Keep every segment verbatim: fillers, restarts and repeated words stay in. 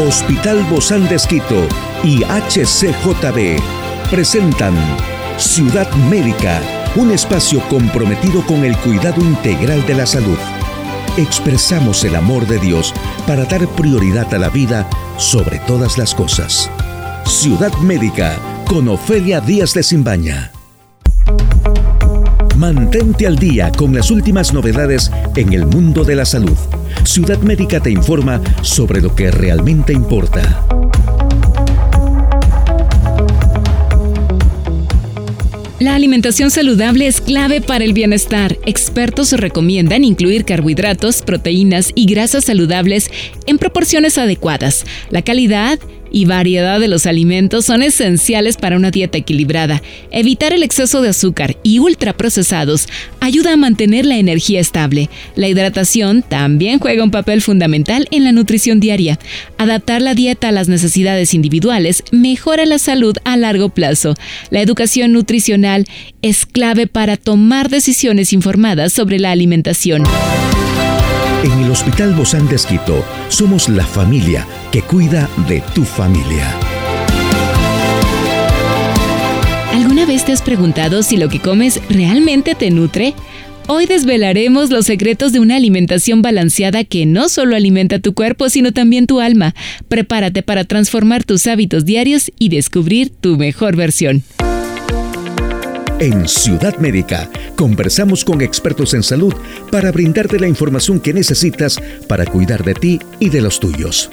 Hospital Bozán de Esquito y H C J B presentan Ciudad Médica, un espacio comprometido con el cuidado integral de la salud. Expresamos el amor de Dios para dar prioridad a la vida sobre todas las cosas. Ciudad Médica con Ofelia Díaz de Simbaña. Mantente al día con las últimas novedades en el mundo de la salud. Ciudad Médica te informa sobre lo que realmente importa. La alimentación saludable es clave para el bienestar. Expertos recomiendan incluir carbohidratos, proteínas y grasas saludables en proporciones adecuadas. La calidad y variedad de los alimentos son esenciales para una dieta equilibrada. Evitar el exceso de azúcar y ultraprocesados ayuda a mantener la energía estable. La hidratación también juega un papel fundamental en la nutrición diaria. Adaptar la dieta a las necesidades individuales mejora la salud a largo plazo. La educación nutricional es clave para tomar decisiones informadas sobre la alimentación. En el Hospital Bozán de Esquito somos la familia que cuida de tu familia. ¿Alguna vez te has preguntado si lo que comes realmente te nutre? Hoy desvelaremos los secretos de una alimentación balanceada que no solo alimenta tu cuerpo, sino también tu alma. Prepárate para transformar tus hábitos diarios y descubrir tu mejor versión. En Ciudad Médica, conversamos con expertos en salud para brindarte la información que necesitas para cuidar de ti y de los tuyos.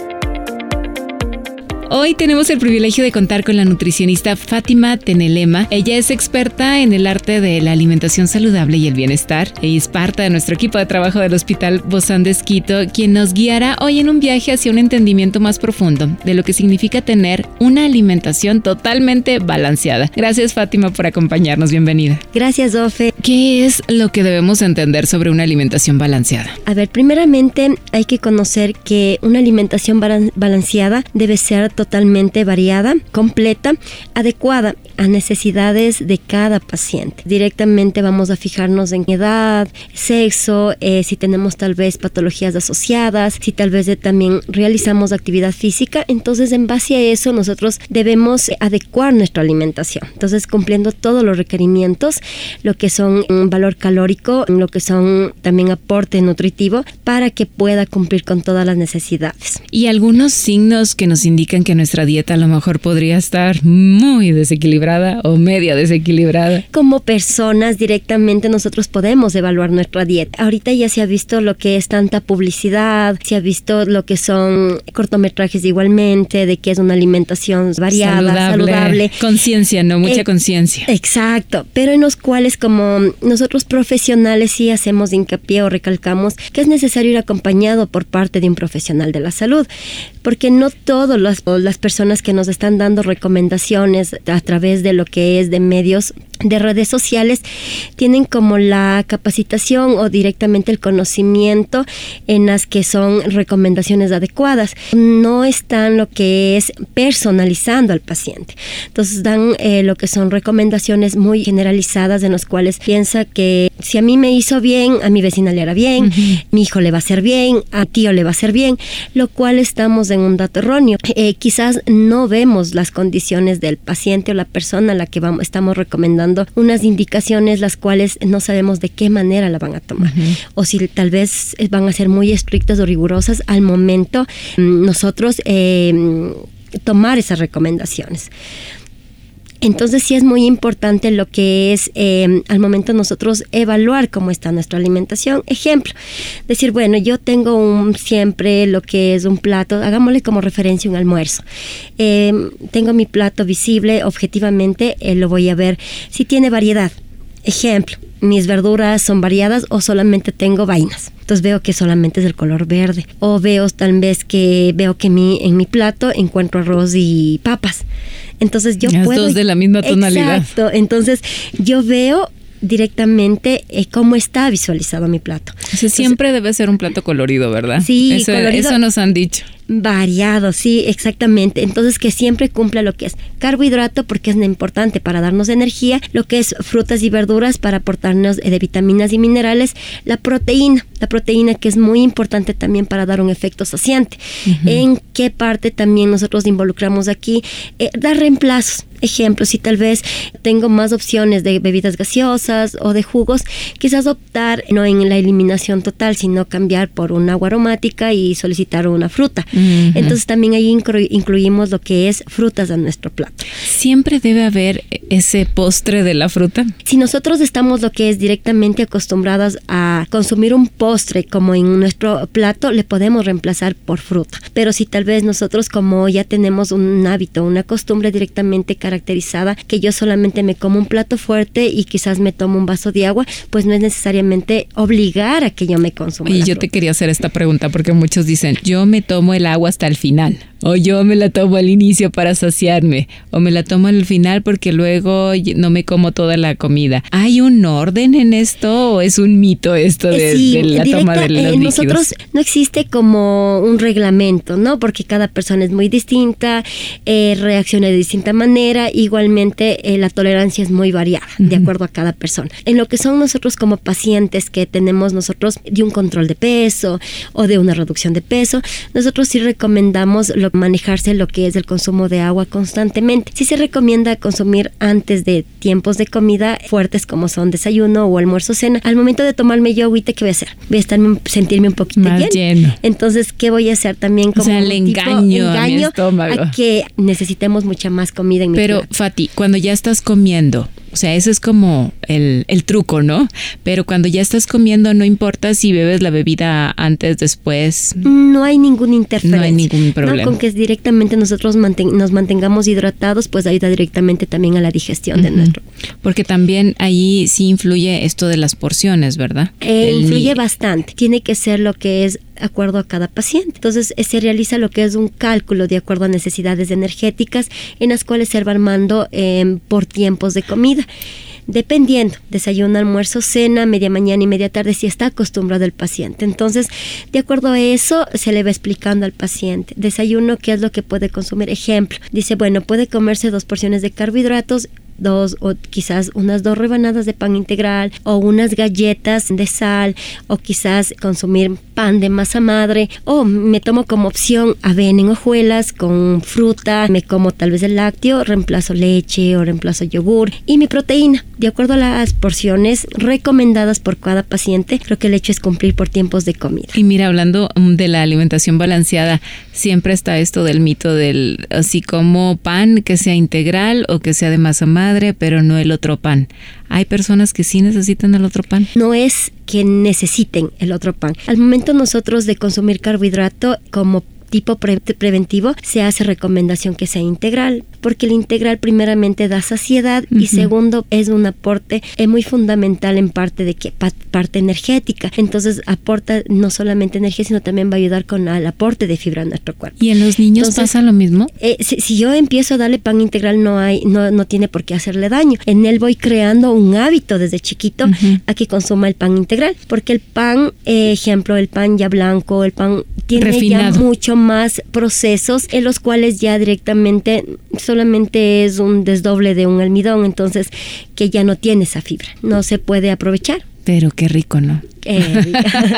Hoy tenemos el privilegio de contar con la nutricionista Fátima Tenelema. Ella es experta en el arte de la alimentación saludable y el bienestar. Ella es parte de nuestro equipo de trabajo del Hospital Bozán de Esquito, quien nos guiará hoy en un viaje hacia un entendimiento más profundo de lo que significa tener una alimentación totalmente balanceada. Gracias, Fátima, por acompañarnos. Bienvenida. Gracias, Ofe. ¿Qué es lo que debemos entender sobre una alimentación balanceada? A ver, primeramente hay que conocer que una alimentación balanceada debe ser totalmente variada, completa, adecuada a necesidades de cada paciente. Directamente vamos a fijarnos en edad, sexo, eh, si tenemos tal vez patologías asociadas, si tal vez de, también realizamos actividad física. Entonces, en base a eso, nosotros debemos adecuar nuestra alimentación. Entonces, cumpliendo todos los requerimientos, lo que son un valor calórico, lo que son también aporte nutritivo, para que pueda cumplir con todas las necesidades. Y algunos signos que nos indican que nuestra dieta a lo mejor podría estar muy desequilibrada o media desequilibrada. Como personas, directamente nosotros podemos evaluar nuestra dieta. Ahorita ya se ha visto lo que es tanta publicidad, se ha visto lo que son cortometrajes igualmente, de que es una alimentación variada, saludable. saludable. Conciencia, ¿no? Mucha eh, conciencia. Exacto, pero en los cuales como nosotros profesionales sí hacemos hincapié o recalcamos que es necesario ir acompañado por parte de un profesional de la salud, porque no todas las, las personas que nos están dando recomendaciones a través de lo que es de medios de redes sociales tienen como la capacitación o directamente el conocimiento en las que son recomendaciones adecuadas. No están lo que es personalizando al paciente. Entonces dan eh, lo que son recomendaciones muy generalizadas en las cuales piensa que si a mí me hizo bien, a mi vecina le hará bien, uh-huh. mi hijo le va a hacer bien, a tío le va a hacer bien, lo cual estamos en un dato erróneo. Eh, quizás no vemos las condiciones del paciente o la persona a la que vamos, estamos recomendando unas indicaciones las cuales no sabemos de qué manera la van a tomar. Uh-huh. O si tal vez van a ser muy estrictas o rigurosas al momento nosotros eh, tomar esas recomendaciones. Entonces sí es muy importante lo que es eh, al momento nosotros evaluar cómo está nuestra alimentación. Ejemplo, decir, bueno, yo tengo un, siempre lo que es un plato, hagámosle como referencia un almuerzo. Eh, tengo mi plato visible, objetivamente eh, lo voy a ver si tiene variedad. Ejemplo, mis verduras son variadas o solamente tengo vainas. Entonces veo que solamente es el color verde. O veo tal vez que veo que mi, en mi plato encuentro arroz y papas. Entonces yo Las puedo... dos de la misma tonalidad. Exacto. Entonces yo veo directamente eh, cómo está visualizado mi plato. O sea, siempre Entonces, debe ser un plato colorido, ¿verdad? Sí, eso, colorido. Eso nos han dicho. Variado, sí, exactamente. Entonces, que siempre cumpla lo que es carbohidrato, porque es importante para darnos energía, lo que es frutas y verduras para aportarnos de vitaminas y minerales, la proteína, la proteína que es muy importante también para dar un efecto saciante. Uh-huh. ¿En qué parte también nosotros involucramos aquí? Eh, dar reemplazos. Ejemplo, si tal vez tengo más opciones de bebidas gaseosas o de jugos, quizás optar no en la eliminación total, sino cambiar por un agua aromática y solicitar una fruta. Uh-huh. Entonces también ahí inclu- incluimos lo que es frutas a nuestro plato. ¿Siempre debe haber ese postre de la fruta? Si nosotros estamos lo que es directamente acostumbrados a consumir un postre como en nuestro plato, le podemos reemplazar por fruta. Pero si tal vez nosotros, como ya tenemos un hábito, una costumbre directamente caracterizada, que yo solamente me como un plato fuerte y quizás me tomo un vaso de agua, pues no es necesariamente obligar a que yo me consuma. Y yo fruta. Te quería hacer esta pregunta porque muchos dicen, yo me tomo el agua hasta el final, o yo me la tomo al inicio para saciarme, o me la tomo al final porque luego no me como toda la comida. ¿Hay un orden en esto o es un mito esto de, sí, de la directa, toma de los eh, líquidos? Nosotros no existe como un reglamento, ¿no? Porque cada persona es muy distinta, eh, reacciona de distinta manera. Igualmente eh, la tolerancia es muy variada, uh-huh, de acuerdo a cada persona. En lo que son nosotros como pacientes que tenemos nosotros de un control de peso o de una reducción de peso, nosotros sí recomendamos lo, manejarse lo que es el consumo de agua constantemente. Sí se recomienda consumir antes de tiempos de comida fuertes como son desayuno o almuerzo, cena. Al momento de tomarme yo agüita, ¿qué voy a hacer? Voy a estarme, sentirme un poquito más bien. lleno. Entonces, ¿qué voy a hacer también? Como o sea, el un tipo engaño, engaño a mi estómago. A que necesitemos mucha más comida en mi Pero, plato. Fati, cuando ya estás comiendo, o sea, ese es como el, el truco, ¿no? Pero cuando ya estás comiendo, no importa si bebes la bebida antes, después. No hay ninguna interferencia. No hay ningún problema. ¿No? Con que directamente nosotros manten- nos mantengamos hidratados, pues ayuda directamente también a la digestión, uh-huh, de nuestro. Porque también ahí sí influye esto de las porciones, ¿verdad? Eh, el influye ni- bastante. Tiene que ser lo que es de acuerdo a cada paciente. Entonces eh, se realiza lo que es un cálculo de acuerdo a necesidades energéticas en las cuales se va armando eh, por tiempos de comida. Dependiendo, desayuno, almuerzo, cena, media mañana y media tarde, si está acostumbrado el paciente. Entonces, de acuerdo a eso, se le va explicando al paciente. Desayuno, ¿qué es lo que puede consumir? Ejemplo, dice, bueno, puede comerse dos porciones de carbohidratos, dos o quizás unas dos rebanadas de pan integral o unas galletas de sal o quizás consumir pan de masa madre o me tomo como opción avena en hojuelas con fruta, me como tal vez el lácteo, reemplazo leche o reemplazo yogur y mi proteína. De acuerdo a las porciones recomendadas por cada paciente, lo que el hecho es cumplir por tiempos de comida. Y mira, hablando de la alimentación balanceada, siempre está esto del mito del así como pan que sea integral o que sea de masa madre, pero no el otro pan. ¿Hay personas que sí necesitan el otro pan? No es que necesiten el otro pan. Al momento nosotros de consumir carbohidrato como tipo pre- preventivo, se hace recomendación que sea integral, porque el integral primeramente da saciedad, uh-huh, y segundo es un aporte eh, muy fundamental en parte de que pa- parte energética. Entonces aporta no solamente energía, sino también va a ayudar con el aporte de fibra a nuestro cuerpo. ¿Y en los niños Entonces, pasa lo mismo? Eh, si, si yo empiezo a darle pan integral, no hay, no, no tiene por qué hacerle daño. En él voy creando un hábito desde chiquito, uh-huh, a que consuma el pan integral, porque el pan, eh, ejemplo, el pan ya blanco, el pan tiene refinado, ya mucho más procesos en los cuales ya directamente solamente es un desdoble de un almidón, entonces que ya no tiene esa fibra, no se puede aprovechar. Pero qué rico, ¿no? Eh,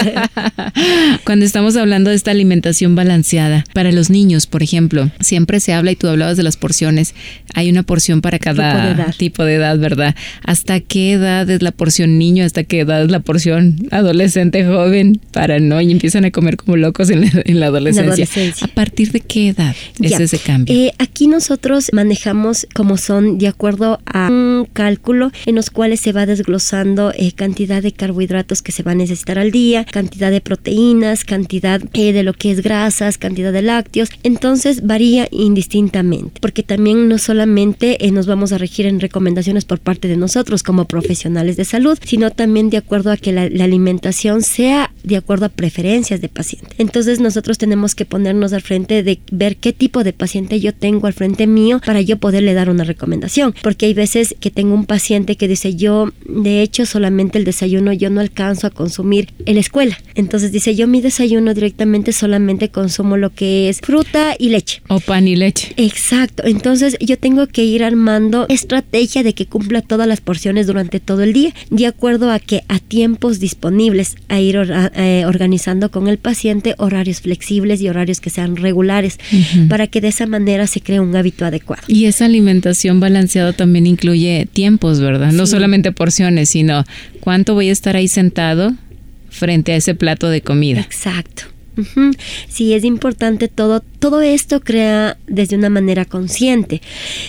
Cuando estamos hablando de esta alimentación balanceada, para los niños, por ejemplo, siempre se habla, y tú hablabas de las porciones, hay una porción para cada tipo de edad, tipo de edad, ¿verdad? ¿Hasta qué edad es la porción niño? ¿Hasta qué edad es la porción adolescente, joven? Para no, y empiezan a comer como locos en la, en la, adolescencia. la adolescencia. ¿A partir de qué edad es ya. ese cambio? Eh, aquí nosotros manejamos como son de acuerdo a un cálculo en los cuales se va desglosando eh, cantidad de carbohidratos que se van a necesitar al día, cantidad de proteínas, cantidad eh, de lo que es grasas, cantidad de lácteos. Entonces varía indistintamente, porque también no solamente eh, nos vamos a regir en recomendaciones por parte de nosotros como profesionales de salud, sino también de acuerdo a que la, la alimentación sea de acuerdo a preferencias de paciente. Entonces nosotros tenemos que ponernos al frente de ver qué tipo de paciente yo tengo al frente mío para yo poderle dar una recomendación, porque hay veces que tengo un paciente que dice, yo de hecho solamente el desayuno desayuno yo no alcanzo a consumir en la escuela. Entonces dice, yo mi desayuno directamente solamente consumo lo que es fruta y leche. O pan y leche. Exacto. Entonces yo tengo que ir armando estrategia de que cumpla todas las porciones durante todo el día, de acuerdo a que a tiempos disponibles, a ir or, eh, organizando con el paciente horarios flexibles y horarios que sean regulares, uh-huh. para que de esa manera se cree un hábito adecuado. Y esa alimentación balanceada también incluye tiempos, ¿verdad? Sí. No solamente porciones, sino cuánto voy a estar ahí sentado frente a ese plato de comida. Exacto. Uh-huh. Sí, es importante todo, todo esto crea desde una manera consciente,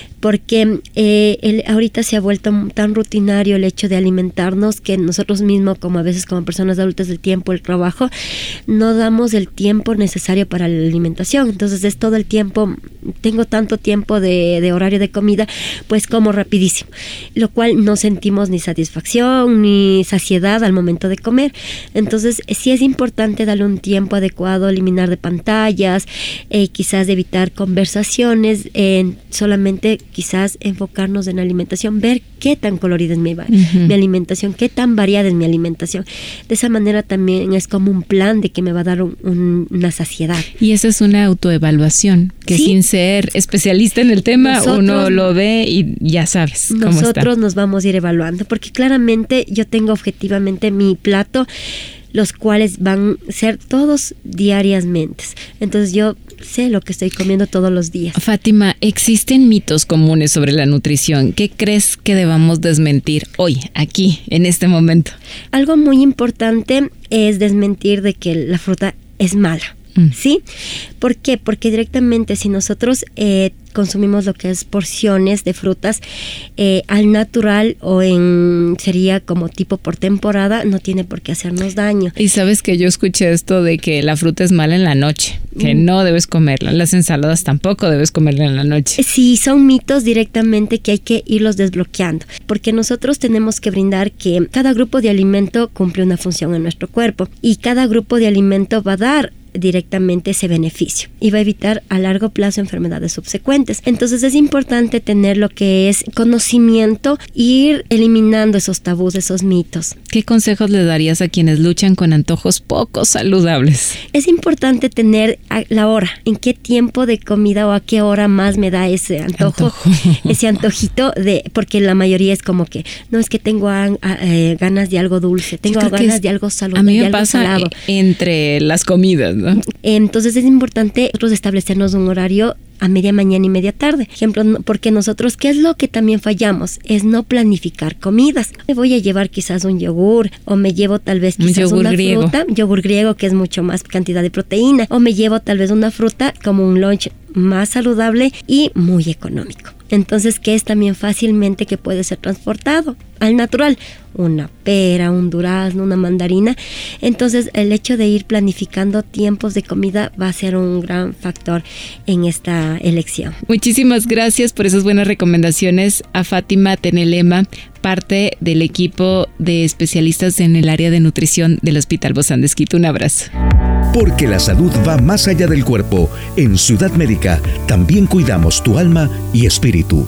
porque eh, el, ahorita se ha vuelto tan rutinario el hecho de alimentarnos que nosotros mismos, como a veces como personas adultas del tiempo, el trabajo, no damos el tiempo necesario para la alimentación. Entonces es todo el tiempo, tengo tanto tiempo de, de horario de comida, pues como rapidísimo, lo cual no sentimos ni satisfacción ni saciedad al momento de comer. Entonces sí es importante darle un tiempo adecuado, eliminar de pantallas, eh, quizás evitar conversaciones, eh, solamente quizás enfocarnos en la alimentación, ver qué tan colorida es mi, uh-huh. mi alimentación, qué tan variada es mi alimentación. De esa manera también es como un plan de que me va a dar un, un, una saciedad. Y esa es una autoevaluación, que ¿sí? sin ser especialista en el tema, nosotros, uno lo ve y ya sabes cómo está. Nosotros nos vamos a ir evaluando, porque claramente yo tengo objetivamente mi plato, los cuales van a ser todos diariamente. Entonces yo sé lo que estoy comiendo todos los días. Fátima, ¿existen mitos comunes sobre la nutrición? ¿Qué crees que debamos desmentir hoy, aquí, en este momento? Algo muy importante es desmentir de que la fruta es mala. ¿Sí? ¿Por qué? Porque directamente si nosotros eh, consumimos lo que es porciones de frutas eh, al natural o en sería como tipo por temporada, no tiene por qué hacernos daño. Y sabes que yo escuché esto de que la fruta es mala en la noche, que mm. no debes comerla. Las ensaladas tampoco debes comerla en la noche. Sí, son mitos directamente que hay que irlos desbloqueando, porque nosotros tenemos que brindar que cada grupo de alimento cumple una función en nuestro cuerpo y cada grupo de alimento va a dar directamente ese beneficio y va a evitar a largo plazo enfermedades subsecuentes. Entonces es importante tener lo que es conocimiento e ir eliminando esos tabús, esos mitos. ¿Qué consejos le darías a quienes luchan con antojos poco saludables? Es importante tener la hora, en qué tiempo de comida o a qué hora más me da ese antojo, Antojo. ese antojito, de porque la mayoría es como que, no, es que tengo a, a, eh, ganas de algo dulce, tengo ganas es, de algo saludable. A mí me pasa salado. entre las comidas, ¿no? Entonces es importante nosotros establecernos un horario a media mañana y media tarde. Ejemplo, porque nosotros, ¿qué es lo que también fallamos? Es no planificar comidas. Me voy a llevar quizás un yogur, o me llevo tal vez quizás una griego. fruta, yogur griego, que es mucho más cantidad de proteína, o me llevo tal vez una fruta como un lunch más saludable y muy económico. Entonces, que es también fácilmente que puede ser transportado al natural, una pera, un durazno, una mandarina. Entonces, el hecho de ir planificando tiempos de comida va a ser un gran factor en esta elección. Muchísimas gracias por esas buenas recomendaciones a Fátima Tenelema, parte del equipo de especialistas en el área de nutrición del Hospital Bozán de Esquito. Un abrazo. Porque la salud va más allá del cuerpo. En Ciudad Médica también cuidamos tu alma y espíritu.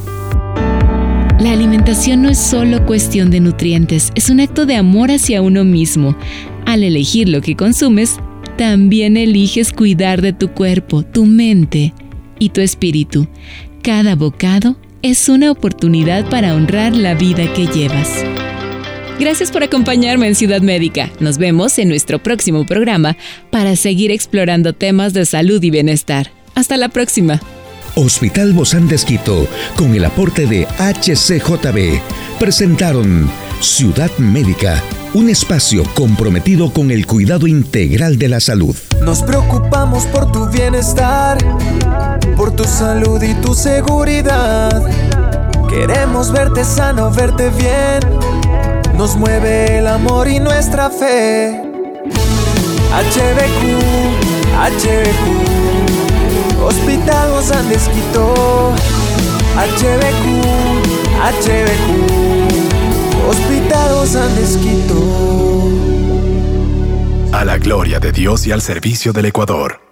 La alimentación no es solo cuestión de nutrientes, es un acto de amor hacia uno mismo. Al elegir lo que consumes, también eliges cuidar de tu cuerpo, tu mente y tu espíritu. Cada bocado es una oportunidad para honrar la vida que llevas. Gracias por acompañarme en Ciudad Médica. Nos vemos en nuestro próximo programa para seguir explorando temas de salud y bienestar. Hasta la próxima. Hospital Bozán de Esquito, con el aporte de H C J B, presentaron Ciudad Médica, un espacio comprometido con el cuidado integral de la salud. Nos preocupamos por tu bienestar, por tu salud y tu seguridad. Queremos verte sano, verte bien. Nos mueve el amor y nuestra fe. H B Q, H B Q, Hospital Bozán de Esquito. H B Q, H B Q, Hospital Bozán de Esquito. A la gloria de Dios y al servicio del Ecuador.